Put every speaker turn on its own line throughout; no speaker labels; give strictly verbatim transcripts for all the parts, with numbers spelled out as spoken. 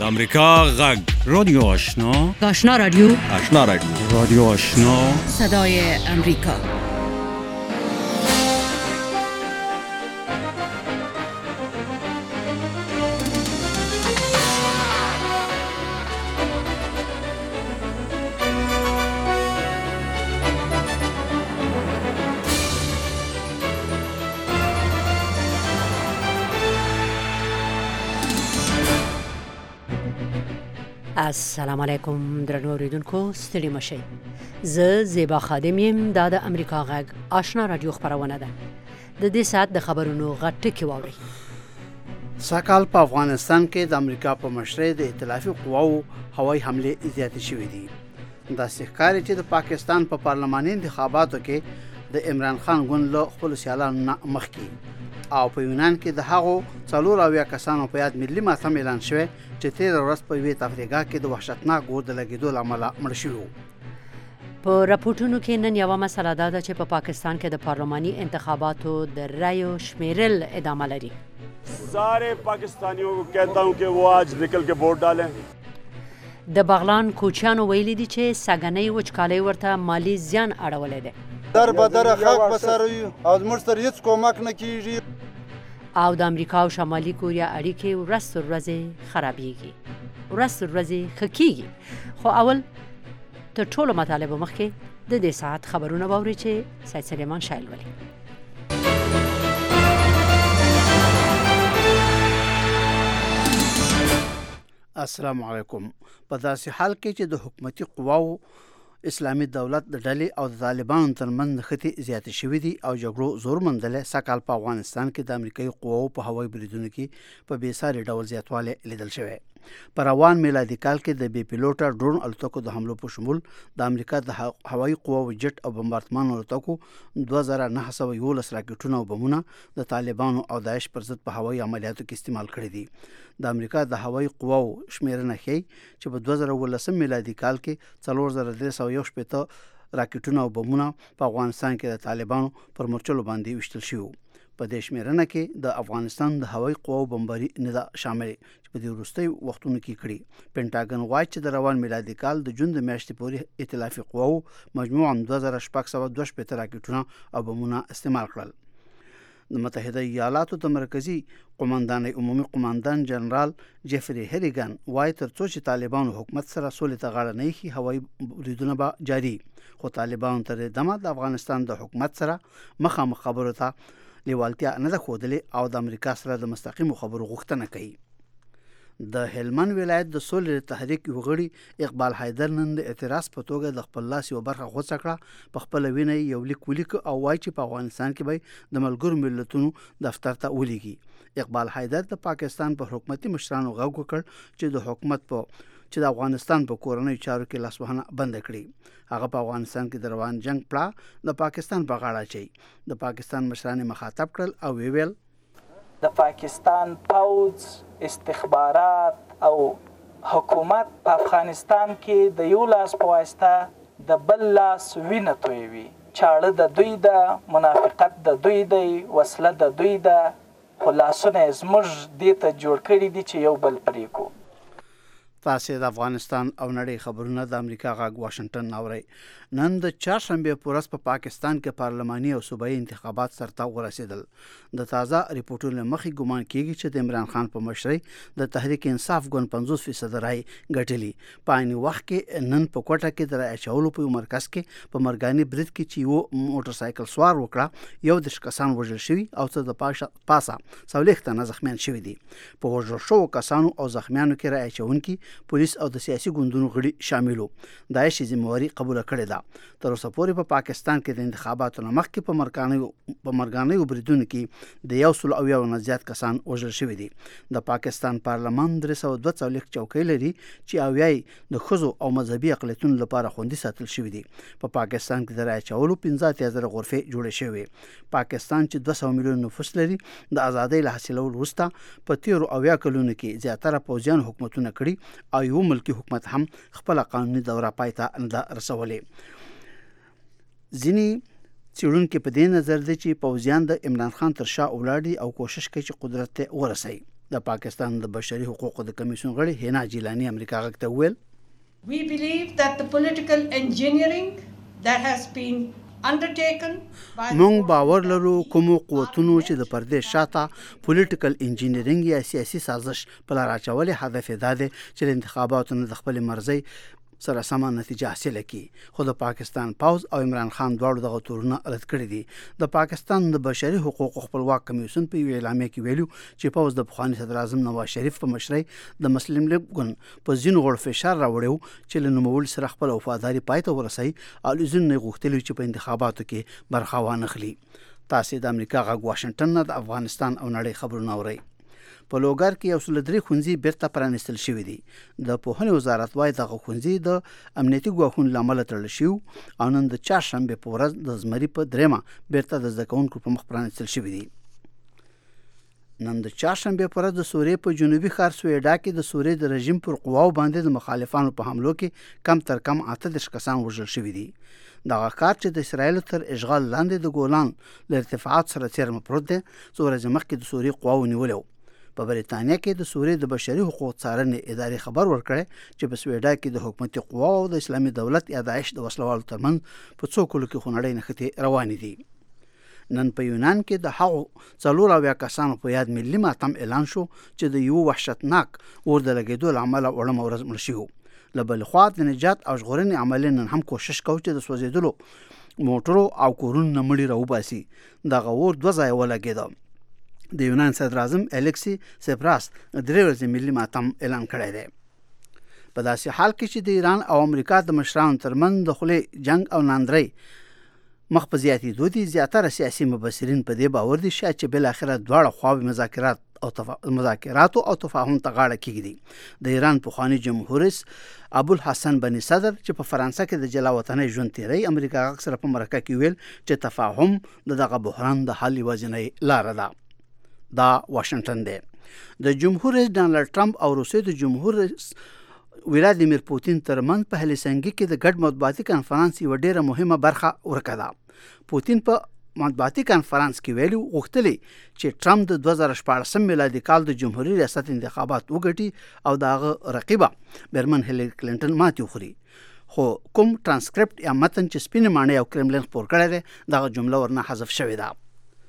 امریکا غږ رادیو آشنا
آشنا رادیو
آشنا رادیو رادیو آشنا
صدای امریکا. السلام علیکم درنو اوریدونکو، ستړي مشئ. زه زیبا خادم یم. دا د امریکا غږ آشنا رادیو خپرونه ده. د دې ساعت د خبرونو غټ ټکي واورئ.
سږکال په افغانستان کې د امریکا په مشرۍ د ائتلافي قواو هوایي حملې زیاتې شوې دي. داسې ښکاري چې د پاکستان په پا پارلماني انتخاباتو کې د عمران خان ګوند له خپلو سیالانو نه مخکې او په یونان کې د هغو څلور اویا کسانو په یاد ملي ماتم اعلان شوی چې تېره ورځ په یوې تفریحګاه کې د وحشتناک اور د لګېدو له امله مړه شوي وو.
په راپورټونو کې نن یوه مسله دا ده چې په پا پاکستان کې د پارلماني انتخاباتو د رایو شمیرل ادامه لري.
سارے پاکستانیوں کو کہتا ہوں کہ وہ آج نکل کے ووٹ ڈالیں.
د بغلان کوچیانو ویلي دي چې سږنۍ وچکالۍ ورته مالي زیان اړولی دی.
در بدر خلق بسر او زموږ سره هیڅ کومک نه کیږي.
او د امریکا او شمالي کوریا اړیکې ورځ تر ورځې خرابېږي، ورځ تر ورځې ښه کېږي. خو اول تر ټولو مطالبو مخکې د دې ساعت خبرونه واورئ چې سید سلیمان شایل ولي.
السلام علیکم. په داسې حال کې چې د حکومتي قواو اسلامي دولت د ډلې او د طالبانو ترمنځ نښتې زیاتې شوې دي او جګړو زور موندلی. سږکال په افغانستان کې د امریکایي قواو په هوایي بریدونو کې په بېساري ډول زیاتوالی لیدل شوی. په روان میلادي کال کې د بې پیلوټه ډرون الوتکو د حملو په شمول د امریکا د هوایي قواو جټ او بمبارتمان الوتکو دوه زره نهه سوه یولس راکټونه او بمونه د طالبانو او داعش پر ضد په هوایي عملیاتو کې استعمال کړي دي. د امریکا د هوایي قواو شمیرنه ښیي چې په دوه زره اوولسم میلادي کال کې څلور زره درې سوه یو شپېته راکټونه او بمونه په افغانستان کې د طالبانو پر مورچلو باندې ویشتل شوي. په دې شمیرنه کې د افغانستان د هوایي قواو بمباري نه ده شامل چې په دې وروستیو وختونو کې کړي. پینټاګن وایي چې د روان میلادي کال د جون د میاشتې پورې ائتلافي قواو مجموعاً دوه زره شپږ سوه دوه شپېته راکټونه او بمونه استعمال کړل. د متحده ایالاتو د مرکزي قومندانۍ عمومي قومندان جنرال جیفري هریګن وایي تر څو چې طالبانو حکومت سره سولې ته غاړه نه ایښي هوایي بریدونه به جاري. خو طالبانو تر دمه د افغانستان د حکومت سره مخامخ خبرو ته لیوالتیا نه ده ښودلې او د امریکا سره د مستقیمو خبرو غوښتنه کوي. د هلمند ولایت د سولې تحریک یو غړي اقبال حیدر نن د اعتراض په توګه د خپل لاس یوه برخه غوڅه کړه. په خپله وینه یو لیک ولیکه او وایي چې په افغانستان کې به د ملګرو ملتونو دفتر ته ولیږي. اقبال حیدر د پاکستان په حکومتي مشرانو غږ وکړ چې د حکومت په چې د افغانستان په کورنیو چارو کې لاسوهنه بند کړي. هغه په افغانستان کې د روان جنگ پړه د پاکستان په غاړه اچوي. د پاکستان مشران مخاطب کړل او ویل
د پاکستان پوځ، استخبارات او حکومت په افغانستان کې د یو لاس په واسطه د بل لاس وینه تویوي. چاړه د دوی ده، منافقت د دوی دی، وسله د دوی ده، خو لاسونه یې زموږ دې ته جوړ کړي دي چې یو بل پرې کړو.
تاسې د افغانستان او نړۍ خبرونه د امریکا غږ واشنگټن اورئ. نن د چهارشنبې په ورځ په پا پاکستان کې پارلماني او صوبایي انتخابات سرته ورسېدل. د تازه ریپورټونو مخې ګمان کېږي چې د عمران خان په مشرۍ د تحریک انصاف ګوند پنځوس فیصده رای ګټلي. په عیني وخت کې نن په کوټه کې د رای اچولو په یو مرکز کې په مرګاني برید کې چې یو موټر سایکل سوار وکړه یو دېرش کسان وژل شوي او څه د پاسه څلوېښت تنه زخمیان شوي دي. په وژل شوو کسانو او زخمیانو کې رای اچونکي پولیس او د سیاسي ګوندونو غړي شاملو. داعش ذمہواري قبوله کړې ده. تر اوسه پورې په پاکستان کې د انتخاباتو نه مخکې په مرګانیو په مرګانیو بریدونو کې د یو سل او یو نه زیات کسان وژل شوي دي. د پاکستان پارلمان درې سوه دوه څلوېښت چوکۍ لري چې اویا یې د ښځو او مذهبي اقلیتونو لپاره خوندي ساتل شوي دي. په پاکستان کې د رایې اچولو پنځه اتیا زره غرفې جوړې شوې. پاکستان چې دوه سوه میلیون نفوس لري د ازادۍ له حاصلولو وروسته په تیرو اویا کلونو کې زیاتره پوځیان حکومتونه کړي او یو ملکی حکومت هم خپل قانوني دوره پای ته نه ده رسولې. ځینې څېړونکي په دې نظر دي چې پوځیان د عمران خان تر شا ولاړ دي او کوشش کوي چې قدرت ته ورسوي. د پاکستان د بشري حقوقو د کمیسیون غړي هینا جیلانی امریکا غږ ته وویل
We believe that the political engineering that has been undertaken by
مونږ باور لرو کومو قوتونو چې د پردې شاته پولیټیکل انجینیرینګ یا سیاسي سازش په لار اچولې هدف دا دی چې انتخاباتو د خپل مرزي سره سم نتیجه حاصل کړي خو د پاکستان پاوز او عمران خان دواړو دغه تورونه رد کړی دي د پاکستان د بشري حقوقو خپلواک کمیسیون په یو اعلامیه کې ویلو چې پاوز د پخوانی صدر اعظم نواز شریف په مشرۍ د مسلم لیگ ګوند په ځینو غړو فشار راوړیو چې له نوموړي سره خپل وفاداري پای ته ورسوي او ځینې غوښتل چې په انتخاباتو کې برخه وانخلي تاسو د امریکا غږ واشنگټن نه د افغانستان او نړۍ خبرونه اورئ په لوګر کې یو سل درې خونځي بیرته پرانستل شوې دي د پوهنې وزارت وايي دغه خونځي د امنیتي ګواښونو لامل تړل شو او نن د چهارشنبه په ورځ د زمري په دریمه بیرته د زده کوونکو په مخ پرانستل شوې دي نن د چهارشنبه په ورځ د سوریې په جنوبي ښار سویډا کې د سوریې د رژیم پر قواو باندې د مخالفانو په حملو کې کم تر کم اته دېرش کسان وژل شوي دي دغه کار چې د اسرایل تر اشغال لاندې د ګولان له ارتفاعات سره څیرمه پروت دی څو ورځې مخکې د سوریې قواو نیولی په بریتانیا کې د سوریې د بشري حقوقو څارنې ادارې خبر ورکړی چې په سویډا کې د حکومتي قواو او د اسلامي دولت یا داعش د وسلوالو ترمنځ په څو کلو کې خونړۍ نښتې روانې دي نن په یونان کې د هغو څلور اویا کسانو په یاد ملي ماتم اعلان شو چې د یو وحشتناک اور د لګېدو له امله وړمه ورځ مړه شوي له بلې خوا د نجات او ژغورنې عملې نن هم کوشش کوي چې د سوځېدلو موټرو او کورونو نه مړي راوباسي دغه اور دوه ځایه ولګېده د یونان صدر اعظم الیکسی سپراس درې ورځې ملي ماتم اعلان کړی دی په داسې حال کې چې د ایران او امریکا د مشرانو ترمنځ د خولې جنگ او ناندرۍ مخ په زیاتېدو دي زیاتره سیاسي مبصرین په دې باور دي چې بالاخره دواړه خواوې مذاکرات او تفا... مذاکراتو او تفاهم ته غاړه کېږدي د ایران پخوانی جمهور رئیس ابوالحسن بني صدر چې په فرانسه کې د جلا وطنۍ ژوند تیری امریکا غږ سره په مرکه کې ویل چې تفاهم د دغه بحران د حل یوازینۍ لاره ده دا واشنگټن دی د جمهور رئیس ډانلډ ټرمپ او روسیې د جمهور رئیس ولادیمیر پوتین ترمنځ په هلسنګي کې د ګډ مطبوعاتي کانفرنس یوه ډیره مهمه برخه ورکه ده پوتین په مطبوعاتي کانفرنس کې ویلي غوښتلي چې ټرمپ د دوه زره شپاړسم میلادي کال د جمهوریت ریاست انتخابات وګټي او د هغه رقیبه بیرمن هیلری کلینټن ماتې وخوري خو کوم ترانسکریپټ یا متن چې سپینې ماڼۍ او کرملین خپور کړی دی دغه جمله ورنه حذف شوې ده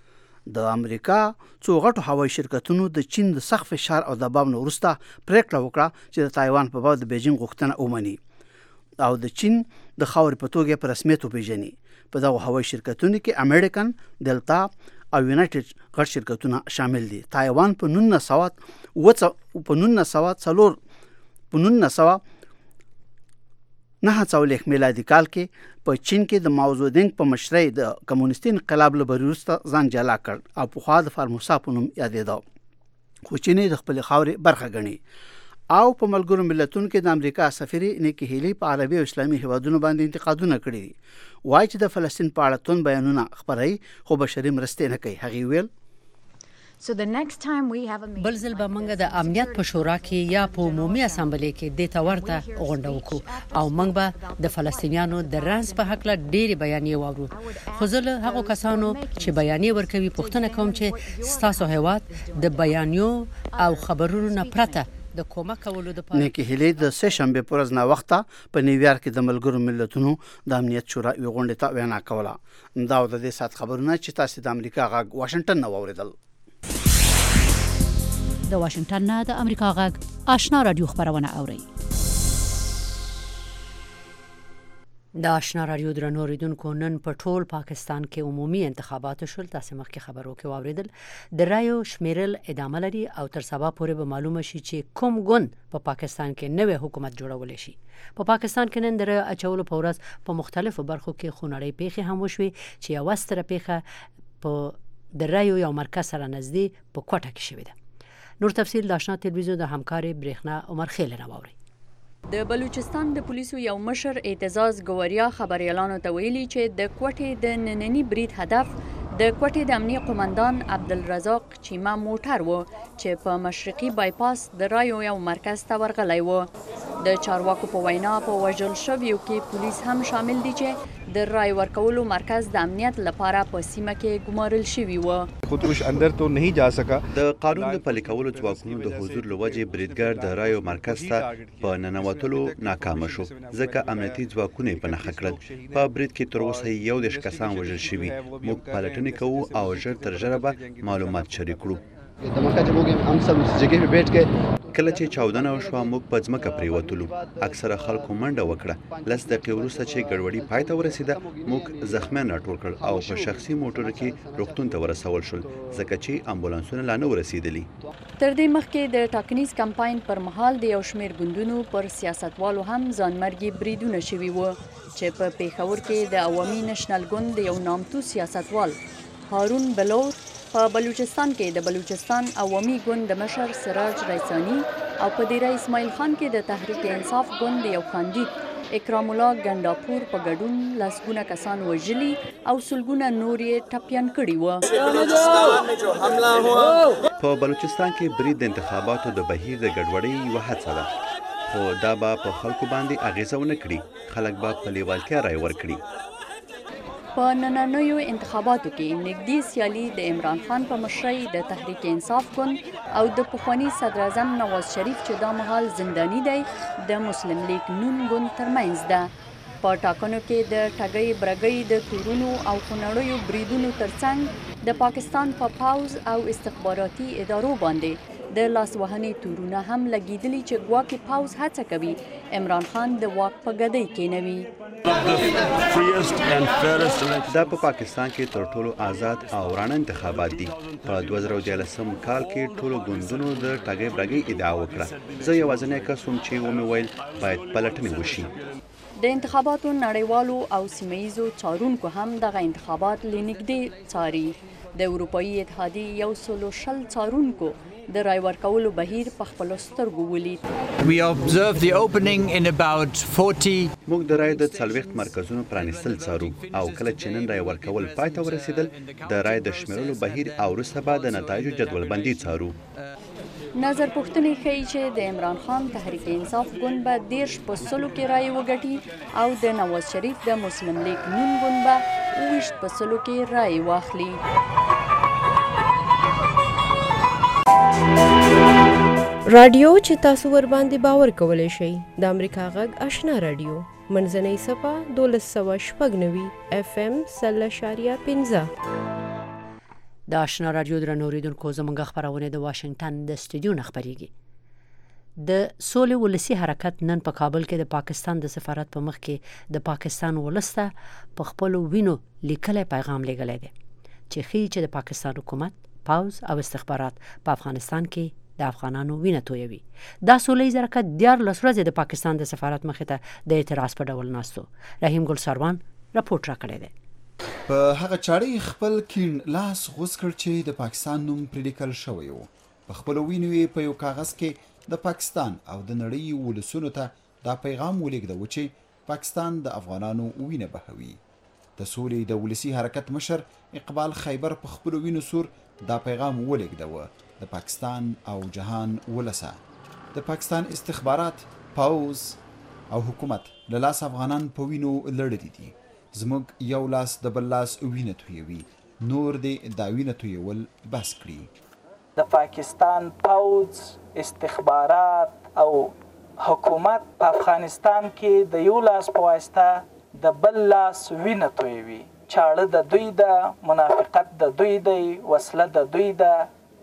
د امریکا څو غټو هوایي شرکتونو د چین د سخت فشار او دباو نه وروسته پریکړه وکړه چې د تایوان په باب د بیجینګ غوښتنه ومني او د چین د خاورې په توګه په رسمیت وپیژني په دغه هوایي شرکتونو کې امریکن دلتا او یونایټډ غټ شرکتونه شامل دي تایوان په نولس سوه په نولس سوه څلور په نولس سوه نهه څلوېښت میلادي کال کې په چین کې د ماو زedong په مشرۍ د کمونیستي انقلاب له بری وروسته ځان جلا کړ او پخوا د فارموسا په نوم یادېده خو چین د خپل خاورې برخه ګڼي او په ملګرو ملتونو کې د امریکا سفیر نیکی هیلی په عربي او اسلامي هیوادونو باندې انتقادونه کړي دي وایي چې د فلسطین په اړه توند بیانونه خپروي خو بشري مرستې نه کوي هغې ویل
So the next time we have a meeting
بل ځل به موږ د امنیت په شورا کې یا په عمومي اسامبلې کې د تورته غونډه وکړو او موږ به د فلسطینیانو د رانس په حق له ډېری بیانې واورو خو زه له هغو کسانو چې بیانې ورکوي پوښتنه کوم چې ستاسو هیواد د بیانیو او خبرونو نه پرته د کومک کولو د پاره
نیکی هیلی د سه شنبه پر ورځ نه وخته په نیویارک کې د ملګرو ملتونو د امنیت شورا یو غونډه ته وینا کوله دا د دې سات خبرونه چې تاسو د امریکا غږ واشنگټن نه واوریدل
د واشنگټن نه د امریکا غږ آشنا رادیو خبرونه اوري
د آشنا رادیو درنو اوریدونکو نن په ټول پاکستان کې عمومي انتخابات شول تاسو مخکې خبرو کې واوریدل د رایو شمیرل ادامه لري او تر سبا پورې به معلومه شي چې کوم ګوند په پاکستان کې نوې حکومت جوړول شي په پاکستان کې نن د رایو اچولو په ورځ په مختلفو برخو کې خونړۍ پیښې هم وشوي چې یو ستره پیښه په د رایو یو مرکز سره نږدې په کوټه کې شوې ده نور تفصیل د آشنا تلویزیون د همکاري برېښنا عمر خیل نه واوري
د بلوچستان د پولیسو یو مشر اعتزاز ګوریا خبريالانو ته ویلي چې د کوټې د نننی برید هدف د کوټې د امنیه قومندان عبدالرزاق چیما موټر و چې په مشرقي بایپاس د رایو یو مرکز ته ورغلی و د چارواکو په وینا په وژل شویو کې پولیس هم شامل دي چې د رای ورکولو مرکز د امنیت لپاره په سیمه کې ګمارل شوي و.
خود کش اندر تو نہیں جا سکا.
د قانون د پلي کولو ځواکونو د حضور له وجې بریدګر د رایو مرکز ته په ننوتلو ناکام شو ځکه امنیتي ځواکونه یې په نښه کړل. په برید کې تر اوسه یو دېرش کسان وژل شوي. موږ پلټنې کوو او ژر تر ژره به معلومات شریک کړو. کله چې چاودنه وشوه موږ په ځمکه پرېوتلو. اکثره خلکو منډه وکړه. لس دقیقې وروسته چې ګډوډي پای ته ورسېده موږ زخمیان راټول کړل او په شخصي موټرو کې روغتون ته ورسول شول ځکه چې امبولانسونه لا نه ورسېدلي.
تر دې مخکې د ټاکنیز کمپاین پر مهال د یو شمېر ګوندونو پر سیاستوالو هم ځانمرګي بریدونه شوي وو چې په پېښور کې د عوامي نشنل ګوند د یو نامتو سیاستوال هارون بلور، په بلوچستان کې د بلوچستان عوامي ګوند د مشر سراج ریسانی او په دیره اسماعیل خان کې د تحریک انصاف ګوند د یو کاندید اکرام الله ګنډاپور په ګډون لسګونه کسان وژلي او سلګونه نور یې ټپیان کړي وو.
په بلوچستان کې برید د انتخاباتو د بهیر د ګډوډۍ یوه هڅه ده خو دا به په خلکو باندې اغیزه ونه کړي. خلک به په لیوالتیا رای ورکړي.
په نننیو انتخاباتو کې نږدې سیالي د عمران خان په مشرۍ د تحریک انصاف ګوند او د پخواني صدر اعظم نواز شریف چې دا مهال زنداني دی د مسلم لیگ نون ګوند ترمنځ ده. په ټاکنو کې د ټګۍ برګۍ د تورونو او خونړیو بریدونو ترڅنګ د پاکستان په پاوز او استخباراتي ادارو باندې د لاسوهنې تورونه هم لګېدلي چې ګواکې پاوز هڅه کوي عمران خان د واک په ګدۍ کېنوي.
دا په پاکستان کې تر ټولو آزاد او رڼا انتخابات دي. په دوه زره دیارلسم کال کې ټولو ګوندونو د ټګۍ برګۍ ادعا وکړه. زه یوازینی کس وم چې ومې ویل باید پلټنې وشي.
د انتخاباتو نړیوالو او سیمه ییزو څارونکو هم دغه انتخابات له نږدې څاري. د اروپایي اتحادیې یو سلو شل څارونکو د رای ورکولو بهیر په خپلو سترګو ولید.
موږ د رای د څلوېښت مرکزونو پرانیستل څارو او کله چې نن رای ورکول پای ته ورسېدل د رای د شمیرلو بهیر او وروسته به د نتایجو جدولبندي څارو.
نظر پوښتنې ښیي چې د عمران خان تحریک انصاف ګوند به دېرش په سلو کې رای وګټي او د نواز شریف د مسلم لیگ نون ګوند به اوویشت په سلو کې رای واخلي.
رادیو چې تاسو ور باندې باور کولی شئ د امریکا غږ آشنا رادیو منځنۍ صفه دولس سوه شپږ نوي اف ام سل اشاریه پنځه.
د آشنا رادیو درنو اوریدونکو زموږ خپرونه د واشنگټن د استودیو نه خپریږي. د سولې ولسي حرکت نن په کابل کې د پاکستان د سفارت په مخ کې د پاکستان ولسته په خپلو وینو لیکلی پیغام لیږلی دی چې ښیي چې د پاکستان حکومت، پوځ او استخبارات په افغانستان کې د افغانانو وینه تویوي. دا سولیز حرکت دیارلس ورځې د پاکستان د سفارت مخې ته د اعتراض په ډول ناستو. رحیم ګل سروان راپورټ راکړی دی.
په هغه چاړه خپل کین لاس غوڅ کړ چې د پاکستان نوم پرې لیکل شوی و. په خپلو وینو یې په یو کاغذ کې د پاکستان او د نړۍ ولسونو ته دا پیغام ولېږده چې پاکستان د افغانانو وینه بهوي. د سولې د ولسي حرکت مشر اقبال خیبر په خپلو وینو سور دا پیغام ولېږده د پاکستان او جهان ولسه. د پاکستان استخبارات، پوځ او حکومت له لاس افغانان په وینو لړلي دي. زموږ یو لاس د بل لاس وینه تویوي، نور دې دا وینه تویول بس کړي.
د پاکستان پوځ، استخبارات او حکومت په افغانستان کې د یو لاس په واسطه د بل لاس وینه تویوي. چاړه د دوی ده، منافقت د دوی دی، وسله د دوی ده،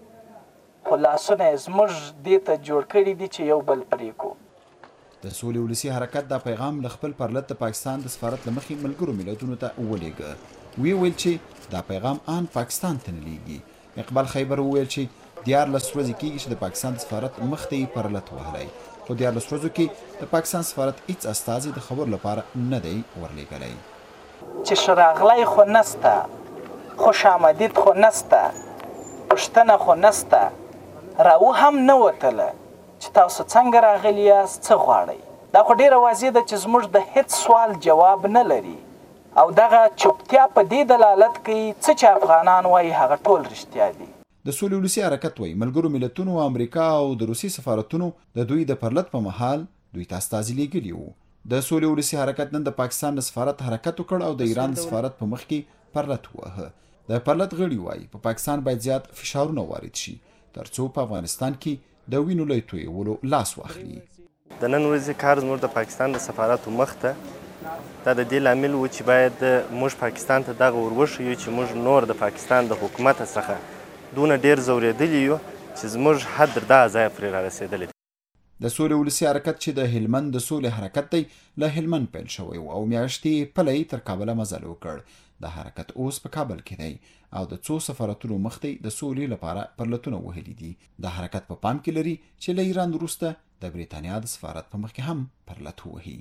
خو لاسونه یې زموږ دې ته جوړ کړي دي چې یو بل پرې کړو.
د سولې ولسي حرکت دا پیغام له خپل پرلط د پاکستان د سفارت له مخې ملګرو ملتونو ته ولېږه. وی ویل چې دا پیغام آن پاکستان ته نه لیږي. اقبال خیبر وویل چې دیارلس ورځې کېږي چې د پاکستان د سفارت مخ ته یې پرلط وهلی، خو دیارلس ورځو کې د پاکستان سفارت هېڅ استازي د خبرو لپاره نه دی ورلېږلی.
چې شراغلی خو نسته، خوش آمدید خو نسته، پوښتنه خو نسته، راو هم نه وتله چې تاسو څنګه راغلي یاست، څه غواړئ. دا خو ډېره واضح ده چې زموږ د هېڅ سوال جواب نه لري او دغه چوپتیا په دې دلالت کوي څه چې افغانان وایي هغه ټول رښتیا دي.
د سولې ولسي حرکت وایي ملګرو ملتونو، امریکا او د روسي سفارتونو د دوی د پرلط په مهال دوی ته استازي لیږلي وو. د سولې ولسي حرکت نن د پاکستان د سفارت حرکت وکړ او د ایران د سفارت په مخ کې پرلت ووهه. د پرلت غړي وایي په پاکستان باید زیات فشارونه وارد شي تر څو په افغانستان کې د وینو له تویولو لاس واخلي.
د نن ورځې کار زموږ د پاکستان د سفارت مخ ته دا د دې لامل و چې باید موږ پاکستان ته دغه ور وښیو چې موږ نور د پاکستان د حکومت څخه دونه ډېر ځورېدلي یو چې زموږ حد تر دغه ځایه پرې رارسېدلی.
د سولې ولسي حرکت چې د هلمند د سولې حرکت دی له هلمند پیل شوی و او میاشتې پلی تر کابله مزل وکړ. د حرکت اوس په کابل کې دی او د څو سفارتونو مخ ته د سولې لپاره پرلتونه وهلي دي. د حرکت په پام کې لري چې له ایران وروسته د بریتانیا د سفارت په مخ کې هم پرلت ووهي.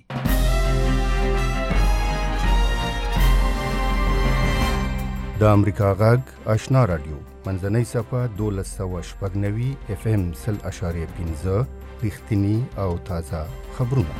د امریکا غږ آشنا رادیو منځنۍ صفه دولس سوه شپږ نوي اف ام سل اشاریه پنځه رښتیني او تازه خبرونه.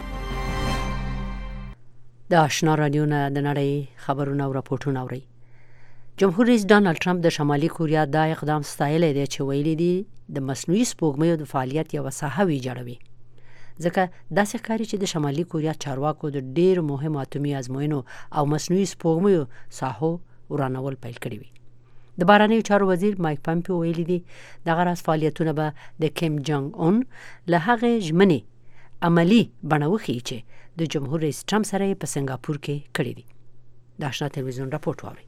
د آشنا رادیو نه د نړۍ خبرونه او راپورټونه اورئ. جمهور رئیس ډانلډ ټرمپ د شمالي کوریا دا اقدام ستایلی دی چې ویلي دي د مصنوعي سپوږمیو د فعالیت یوه ساحه ویجاړوي، ځکه داسې ښکاري چې د شمالي کوریا چارواکو د ډېرو مهمو اتومي ازموینو او مصنوعي سپوږمیو ساحو ورانول پیل کړي وي. د بهرنیو چارو وزیر مایک پامپیو ویلي دي دغه راز فعالیتونه به د کیم جانګ اون له هغې ژمنې عملي بڼه وښیي چې د جمهور رئیس ټرمپ سره یې په سنګاپور کې کړي دي. د آشنا تلویزیون راپورټ واورئ.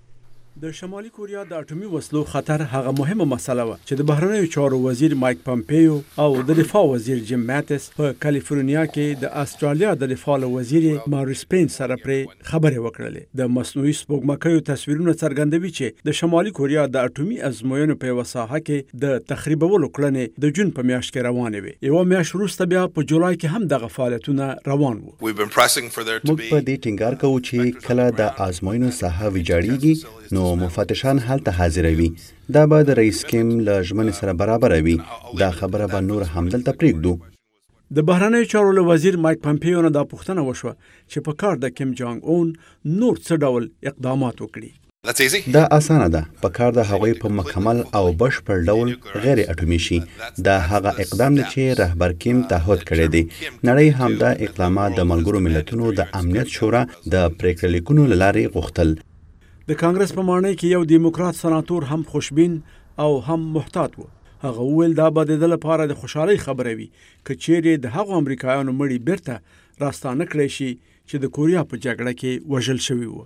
د شمالي کوریا د اټومي وسلو خطر هغه مهمه مسله وه چې د بهرنیو چارو وزیر مایک پامپیو او د دفاع وزیر جیم ماتس په کالیفورنیا کې د استرالیا د دفاع وزیر ماریس پین سره پرې خبرې وکړلې. د مصنوعي سپوږمکیو تصویرونه څرګندوي چې د شمالي کوریا د اټومي ازموینو په یوه ساحه کې د تخریبولو کړنې د جون په میاشت کې روانې وې. یوه میاشت وروسته بیا په جولای کې هم دغه فعالیتونه روان وو.
موږ په دې ټینګار کوو چې کله د ازموینو ساحه ویجاړیږي نو مفتشان هلته حاضروي. دا به د رئیس کیم له ژمنې سره برابره وي. دا خبره به نور همدلته پرېږدو.
د بهرنیو چارو له وزیر مایک پامپیو نه دا پوښتنه وشوه چې په کار د کیم جانګ اون نور څه ډول اقدامات وکړي.
دا اسانه ده. په کار د هغوی په مکمل او بشپړ ډول غیر اټومي شي. دا هغه اقدام دی چې رهبر کیم تعهد کړی دی. نړۍ هم دا اقدامات د ملګرو ملتونو د امنیت شورا د پریکړه لیکونو له لارې غوښتل.
د کانګرس په ماڼۍ کې یو دیموکرات سناتور هم خوشبین او هم محتاط و. هغه وویل دا به د ده لپاره د خوشحالۍ خبره وي که چیرې د هغو امریکایانو مړي بیرته راستانه کړی شي چې د کوریا په جګړه کې وژل شوي وو.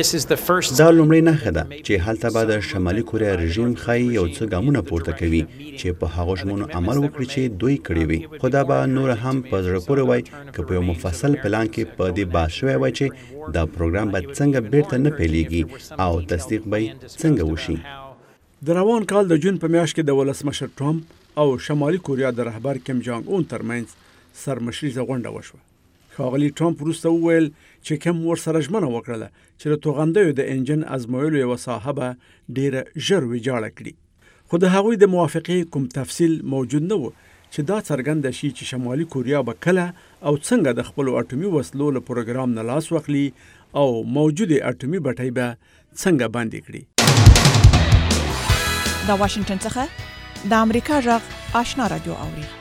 دا لومړی نښه ده چې هلته به د شمالي کوریا رژیم ښایي یو څه ګامونه پورته کوي چې په هغو ژمنو عمل وکړي چې دوی کړي وي. خو دا به نور هم په زړه پورې وای که په یو مفصل پلان کې په دې بحث شوی وای چې دا پروګرام به څنګه بیرته نه پیلېږي او تصدیق به څنګه وشي.
د روان کال د جون په میاشت کې د ولسمشر ټرمپ او شمالي کوریا د رهبر کیم جانګ اون ترمنځ سرمشریزه غونډه وشوه. ښاغلي ټرمپ وروسته وویل چې کیم ورسره ژمنه وکړله چې د توغندیو د انجن ازمویلو یوه ساحه به ډېره ژر ویجاړه کړي. خو د هغوی د موافقې کوم تفصیل موجود نه و چې دا څرګنده شي چې شمالي کوریا به کله او څنګه د خپلو اټومي وسلو له پروګرام نه لاس واخلي او موجودې اټومي بټۍ به څنګه بندې کړي.
د واشنگټن څخه د امریکا غږ آشنا رادیو اوري.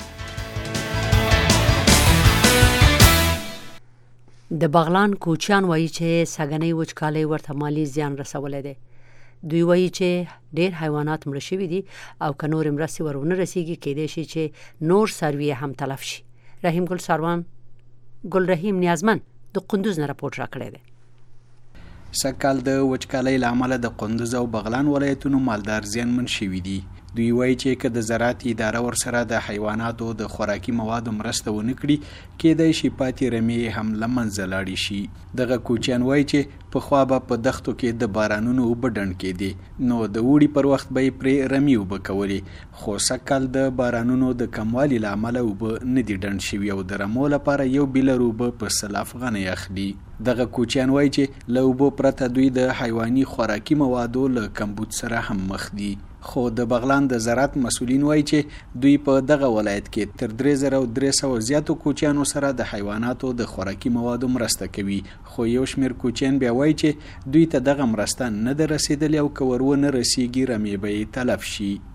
د بغلان کوچیان وایي چې سږنی وچکالۍ ورته مالي زیان رسولی دی. دوی وایي چې ډېر حیوانات مړه شوي دي او که نورې مرستې ور ونه رسېږي کیدای شي چې نور څاروي هم تلف شي. رحیم ګل ساروان ګل رحیم نیازمن د قندوز نه راپورټ راکړی دی.
سږکال د وچکالۍ له امله د قندوز او بغلان ولایتونو مالدار زیانمن شوي دي. دوی وایي چې که د زراعت اداره ورسره د حیواناتو د خوراکي موادو مرسته ونه کړي کیدای شي پاتې رمې هم له منځه لاړې شي. دغه کوچیان وایي چې پخوا به په دښتو کې د بارانونو اوبه ډنډ کېدې نو د اوړي پر وخت به یې پرې رمې اوبه کولې، خو سږکال د بارانونو د کموالي له امله اوبه نه دي ډنډ شوي او د رمو لپاره یو بیلر اوبه په سل افغانۍ اخلي. دغه کوچیان وایي چې له اوبو پرته دوی د حیواني خوراکي موادو له کمبود سره هم مخ دي. خو د بغلان د زراعت مسؤلین وایي چې دوی په دغه ولایت کې تر درې زره درې سوه زیاتو کوچیانو سره د حیواناتو د خوراکي موادو مرسته کوي، خو یو شمېر کوچیان بیا وایي چې دوی ته دغه مرسته نه ده رسېدلې او که ور ونه رسېږي رمې به یې تلف شي.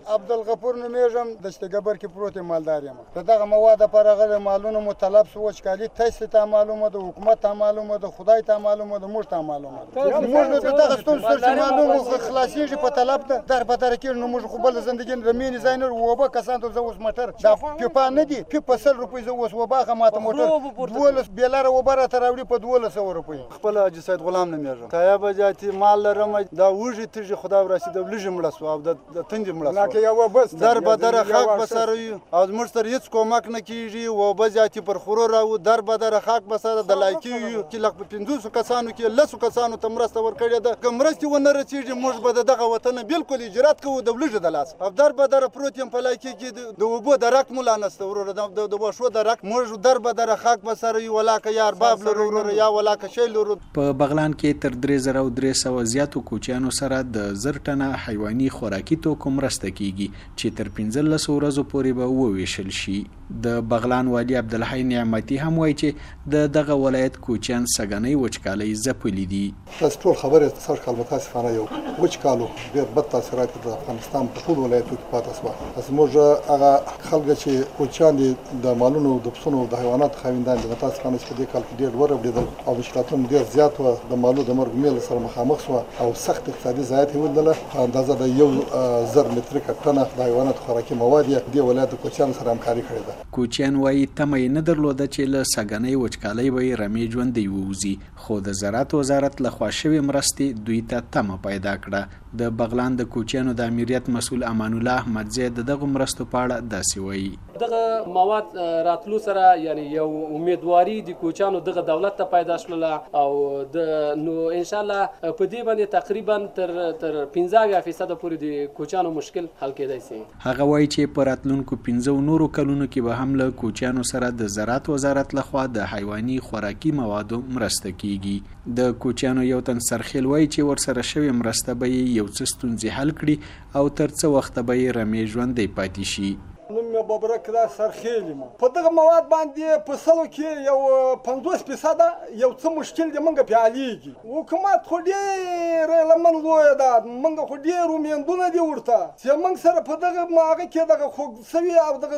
عبدالغفور نومېږم د شتګبر کې پروت مالدار یم. د دغه مواد لپاره غیر مالونه مطلب سو وچکالي تاسو ته معلومه ده، حکومت ته معلومه ده، خدای ته معلومه ده، موږ ته معلومه ده. موږ د دغه ستونزو سره معلومه خلاصيږي په طلب ده در په تر کې نو موږ خو بل زندګي د مين ډیزاینر وبا کسان ته زوس موټر دا په نه دي په سل روپۍ زوس وبا خماته موټر دولس بیلاره وبره تراوړي په دولس روپۍ. خپل حاجي سید غلام نومېږم. تایب جاتي مال لرم دا وږي تیږي خدای رسید لږه مړه سو او د تنج مړه سو. یو بس در به در خاک بسروي او موږ تر هیڅ کومک نه کیږي و به جاتي پر خورو راو در به در خاک بسره د لایکی چې لږ په پنځوس کسانو کې لسو کسانو ته مرسته ورکړې ده. کمرستي ونه رسیږي موږ به دغه وطن بالکل اجرات کوو د لږه د لاس او در به در پروت یم په لایکی کې د وبو درک مولا نسته ورور د د وشو درک موږ در به در خاک بسروي ولاکه یار باب لرور یا ولاکه شی لرور.
په بغلان کې تر درې زره او درې سوه زیاتو کوچیانو سره د زر ټنه حیواني خوراکي توکو مرسته کیږي چې تر پنځلس ورځو پورې به وویشل شي. د بغلان والی عبدالحی نعمتي هم وایي چې د دغه ولایت کوچیان سګنۍ وچکالۍ ځپلي دي.
تاسو ټول خبره تاسو کال متاسفانه یو وچکالو ډېر بد تاثیرات د افغانستان په ټول ولایتو کې پاتې شو. زموږ هغه خلک چې کوچیان دي د مالونو د پسونو د حیوانات خاوندان دي متاسفانه چې په دې کال کې ډېر وربړېدل او مشکلاتونه ډېر زیات و. د مالو د مرګ میل سره مخامخ شو او سخت اقتصادي ضایعات ولیدله. اندازه د یو زر متریک ټنه د حیوانات خوراکي مواد د ولایت کوچیان سره همکاري کړې ده.
کوچیان وایي تمه یې نه درلوده چې له سګنۍ وچکالۍ به یې رمې ژوندی ووځي، خو د زراعت وزارت لخوا شوې مرستې دوی ته تمه پیدا کړه. د بغلان د کوچیانو د امریت مسؤل امان الله احمدزی د دغه مرستو په اړه داسې وایي.
دغه مواد راتلو سره یعنی یو امیدواري د کوچیانو دغه دولت ته پیدا شوله او د نو ان شاء الله په دې باندې تقریبا تر تر پنځه فیصد پورې د کوچیانو مشکل حل کېدای شي.
هغه وایي چې په راتلونکو پنځو نورو کلونو کې به هم له کوچیانو سره د زراعت وزارت لخوا د حیواني خوراکي موادو مرسته کیږي. د کوچیانو یو تن سرخیل وایي چې ورسره شوې مرسته به یو څه ستونزې حل کړي او تر څه وخته به یې رمې ژوندی پاتې شي.
نوم مې ببرک دا سرخیل یم. په دغه مواد باندې په سلو کې یو پنځوس فیصده یو څه مشکل دی موږ پې حلېږي. حکومت خو ډېره لمن لویه ده، موږ خو ډېر امیدونه دي ورته چې موږ سره په دغه هغه کې دغه خوږ سوي او دغه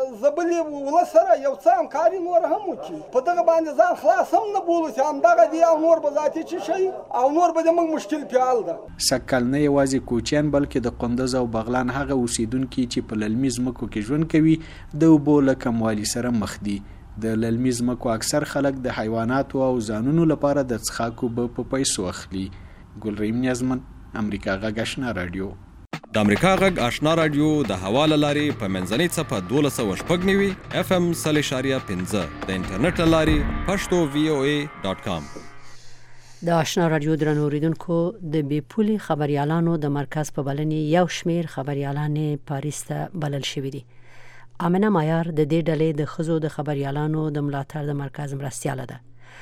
زبلې ولس سره یو څه همکاري نور هم وکړي. په دغه باندې ځان خلاص هم نه بولو چې همدغه دي او نور به ذاتي څه شي او نور به د موږ مشکل پې حل ده.
سږکال نه یوازې کوچیان بلکې د قندوز او بغلان هغه اوسیدونکي چې په للمي ځمکو کې ژوند کوي د اوبو له کموالي سره مخ دي. د للمي ځمکو اکثر خلک د حیواناتو او ځانونو لپاره د څښاکو اوبه په پیسو اخلي. ګلریم نیازمن، امریکا غږ آشنا رادیو.
د امریکا غږ آشنا رادیو د هوا له لارې په منځنۍ څپه دولس سوه شپږ نوي اف ام سل اشاریه پنځه د انټرنیټ له لارې پښتو وی او ای ډاټ کام.
د آشنا رادیو درنو اوریدونکو، د بې پولې خبریالانو د مرکز په بلنې یو شمیر خبریالان پاریس ته بلل شوي دي. امنه مایار د دې ډلې د ښځو د خبریالانو د ملاتړ د مرکز مرستیاله ده.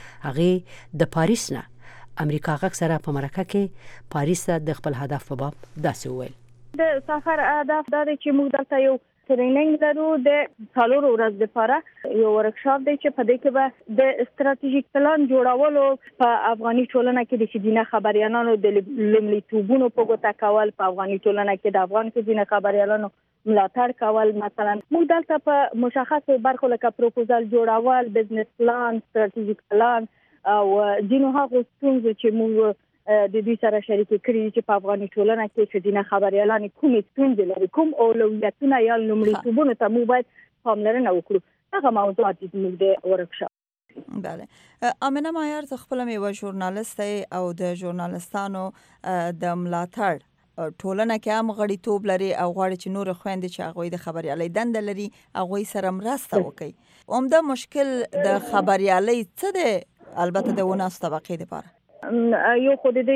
هغې د پاریس نه امریکا غږ سره په مرکه کې پاریس ته د خپل هدف په باب داسې وویل.
د سفر هدف دا دی چې موږ دلته یو ټریننګ لرو د څلورو ورځو لپاره، یو ورکشاپ دی چې په دې کې به د استراتیژیک پلان جوړولو په افغاني ټولنه کې د ښځینه خبریالانو د لومړیتوبونو په ګوته کول، په افغاني ټولنه کې د افغان ښځینه خبریالانو ملاتړ کول. مثلا موږ دلته په مشخصو برخو لکه پروپوزل جوړول، بزنس پلان، استراتیژیک پلان او ځینو هغو ستونزو چې موږ د دې سره شریک کړي چې په افغاني ټولنه کې ښځینه خبریالان کومې ستونزې لري، کوم اولویتونه یا لومړیتوبونه ته موږ باید پاملرنه وکړو. هغه موضوعات دي زموږ د ورکشاپ.
بله، امنه مایار ته خپله یوه ژورنالست او د ژورنالستانو د ملاتړ ټولنه کې هم غړیتوب لري او غواړي چې نور خويندې چې هغوی د خبریالۍ دنده لري هغوی سره مرسته وکړي. عمده مشکل د خبریالۍ څه دی؟ البته د وناس طبقې لپاره
یو خو د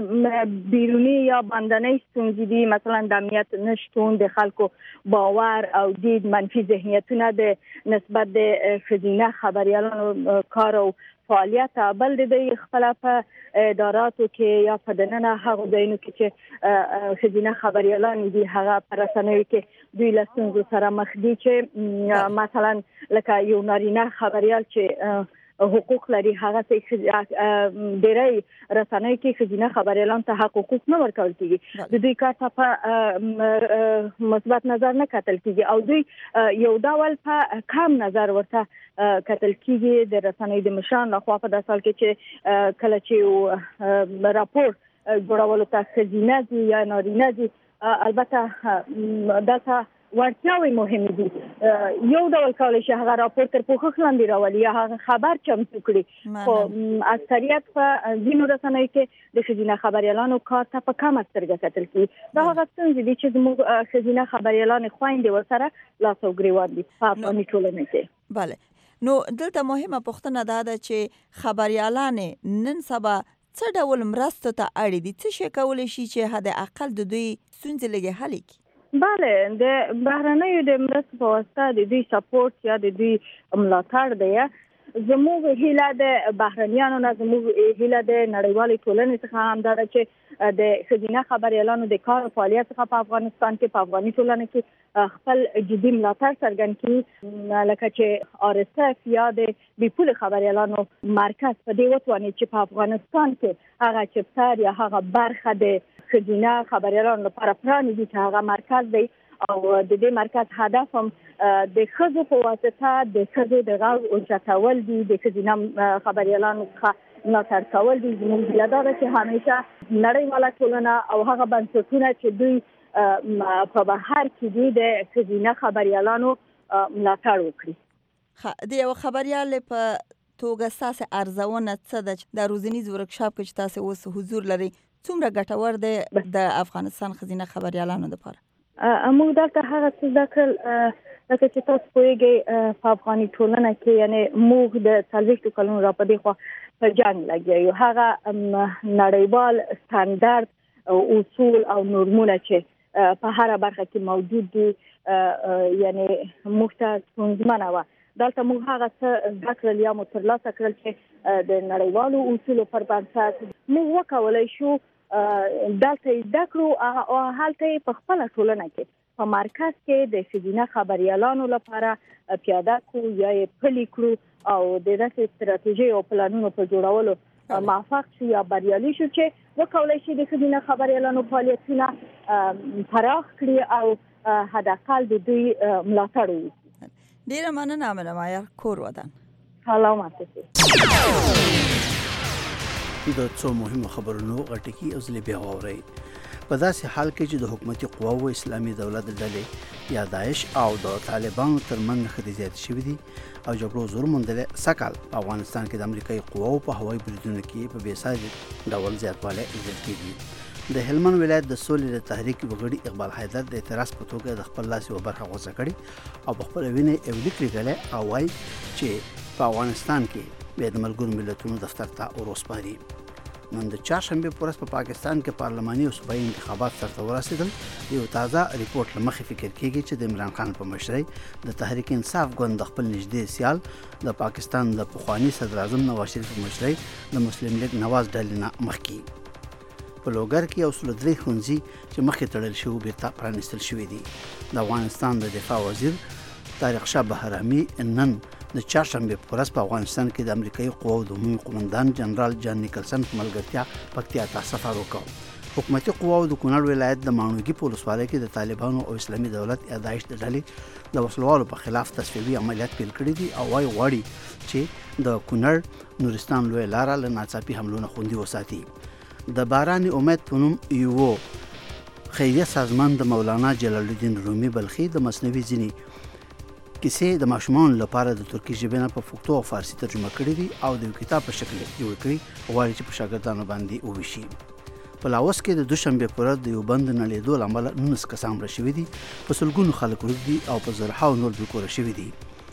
دې بیرونی یا باندنۍ ستونزې دي، مثلا د امنیت نشتون، د خلکو باور او د منفي ذهنیتونه د نسبت د ښځینه خبریالانو کار او فعالیت. بل د دې خپل په اداراتو کې یا په دننه هغه ځایونو کې چې ښځینه خبریالان دي هغه په رسنیو کې دوی له ستونزو سره مخ دي چې مثلا لکه یو نارینه خبریال چې حقوق لري هغه څه ډېری رسنۍ کې ښځینه خبریالانو ته حق حقوق نه ورکول کیږي د دوی کار ته په مثبت نظر نه کتل کیږي او دوی یو ډول په کم نظر ورته کتل کیږي د رسنۍ د مشران لخوا په داسې حال کې چې کله چې راپور جوړولو ته ښځینه دي یا نارینه دي البته دا ورتیاوي مهمه دي یو ډول کولای شي هغه راپور تر پوښښ لاندې راولي یا هغه خبر چمتو کړي خو اکثریت په ځینو رسنیو کې د ښځینه خبریالانو کار ته په کمه سترګه کتل کیږي دا هغه څنګه دي چې زموږ ښځینه خبریالانې خویندې ورسره لاس او ګریوان دي په افغاني ټولنه کې.
بله نو دلته مهمه پوښتنه دا ده چې خبریالانې نن سبا څه ډول مرستو ته اړ دي څه شي کولی شي چې حد اقل د دوی ستونزې لږې حل کړي؟
بله د بهرنیو د مرستو په واسطه د دوی سپورټ یا د دوی ملاتړ دی زموږ هیله د بهرنیانو نه زموږ هیله د نړیوالې ټولنې څخه هم دا ده چې د ښځینه خبریالانو د کار او فعالیت څخه په افغانستان کې په افغاني ټولنه کې خپل جدي ملاتړ څرګند کړي لکه چې آر اس اف یا د بې پولې خبریالانو مرکز په دې وتواني چې په افغانستان کې هغه چپتر یا هغه برخه د ښځینه خبریالانو لپاره پرانیزي چې هغه مرکز دی او د دې مرکز هدف هم د ښځو په واسطه د ښځو د غږ اوچتول دي د ښځینه خبریالانو څخه ملاتړ کول دي. زموږ هیله دا ده چې همیشه نړیواله ټولنه او هغه بنسټونه چې دوی په بهر کې دي د ښځینه خبریالانو ملاتړ وکړي.
د یو خبریال په توګه ستاسې ارزونه څه ده چې د روزنیز ورکشاپ کې چې تاسې اوس حضور لري څومره ګټور دی د افغانستان ښځینه خبریالانو لپاره؟
موږ دلته هغه څه زده کړل لکه چې تاسو پوهیږئ په افغاني ټولنه کې یعنې موږ د څلوېښتو کلونو را په دې خوا په جنګ لګیا یو هغه نړیوال سټنډرد اصول او نورمونه چې په هره برخه کې موجود دي یعنې موږ ته ستونزمنه وه. دلته موږ هغه څه زده کړل یا مو ترلاسه کړل چې د نړیوالو اصولو پر بنسټ موږ وکولی شو دلته یې زده کړو او هلته یې په خپله ټولنه کې په مرکز کې د ښځینه خبریالانو لپاره پیاده کړو یا یې پلي کړو او د داسې ستراتیژۍ او پلانونو په جوړولو موفق شو یا بریالي شو چې وکولی شي د ښځینه خبریالانو فعالیتونه پراخ کړي او حداقل د دوی ملاتړ وکړي.
ډیره مننه امنه مایر کور ودان.
سلامات اوسئ.
د څو مهمو خبرونو غټکی او ځلې بیا واورئ. په داسې حال کې چې د حکومتي قواو اسلامي دولت ډلې یا داعش او د طالبانو ترمنځ نښتې زیاتې شوي دي او جګړو زور موندلی سږ کال په افغانستان کې د امریکایي قواو په هوایي بریدونو کې په بېساري ډول زیاتوالی لیدل کېږي. د هلمند ولایت د سولې د تحریک وګړي اقبال حیدر د اعتراض په توګه د خپل لاس یوه برخه غوڅه کړې او په خپله وینه یې یو لیک لیکلی او وایي چې په افغانستان کې بیا د ملګرو ملتونو دفتر ته ور وسپاري. نن د چهارشنبې په ورځ په پاکستان کې پارلماني او صوبایي انتخابات سرته ورسېدل. یو تازه ریپورټ له مخې فکر کېږي چې د عمران خان په مشرۍ د تحریک انصاف ګوند د خپل نږدې سیال د پاکستان د پخواني صدر اعظم نواز شریف په مشرۍ د مسلم لیگ نواز ډلې نه مخکې په لوګر کې یو سل درې ښوونځي چې مخکې تړل شوي بیرته پرانیستل شوي دي. د افغانستان د دفاع وزیر طارق شاه بهرامي نن د چهارشنبې په ورځ په افغانستان کې د امریکایي قواو د عمومي قومندان جنرال جان نیکلسن په ملګرتیا پکتیا ته سفر وکړ. حکومتي قواو د کونړ ولایت د ماڼوګي په ولسوالۍ کې د طالبانو او اسلامي دولت یا داعش د ډلې د وسلوالو په خلاف تصفیوي عملیات پیل کړي دي او وايي غواړي چې د کونړ نورستان لویه لاره له ناڅاپي حملو نه خوندي وساتي. د باران امید په نوم یو خیریه سازمان د مولانا جلال الدین رومي بلخي د مصنوي ځینې کیسې د ماشومانو لپاره د ترکي ژبې نه په پښتو او فارسي ترجمه کړي دي او د یو کتاب په شکل جوړ کړي غواړي چې په شاګردانو باندې وویشي. په لاوس کې د دوشنبې په ورځ د یو بند نړېدو له امله نولس کسان مړه شوي دي، په سلګونو خلک ورک دي او په زرهاو نور بېکوره شوي دي.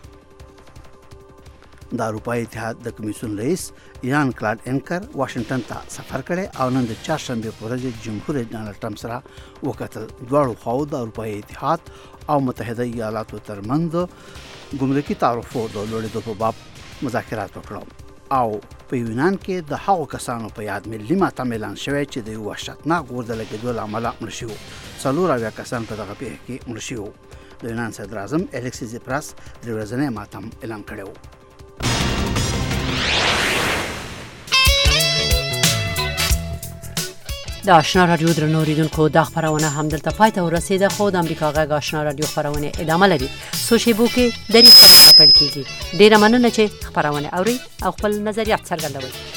د اروپایي اتحاد د کمیسیون رئیس یان کلاډ انکر واشنگټن ته سفر کړی او نن د چهارشنبې په ورځ جمهور رئیس ډانلډ ټرمپ سره وکتل. دواړو خواو د اروپایي اتحاد او متحده ایالاتو ترمنځ ګمرکي تعرفو د لوړېدو په باب مذاکرات وکړل او په یونان کې د هغو کسانو په یاد ملي ماتم اعلان شوی چې د یو وحشتناک اور د لګېدو له امله مړه شوي. څلور اویا کسان په دغه پیښه کې مړه شوي. د یونان صدر اعظم الیکسیس زیپراس درې ورځنی ماتم اعلان کړی و.
د آشنا رادیو درنو اوریدونکو دا خبرونه هم دلته پای ته ورسیده خو د امریکا غږ آشنا رادیو خبرونه ادامه لري سو شیبو کې د ریښتیا پیل کیږي ډیره مننه چې خبرونه اوري او خپل نظریات څرګندوي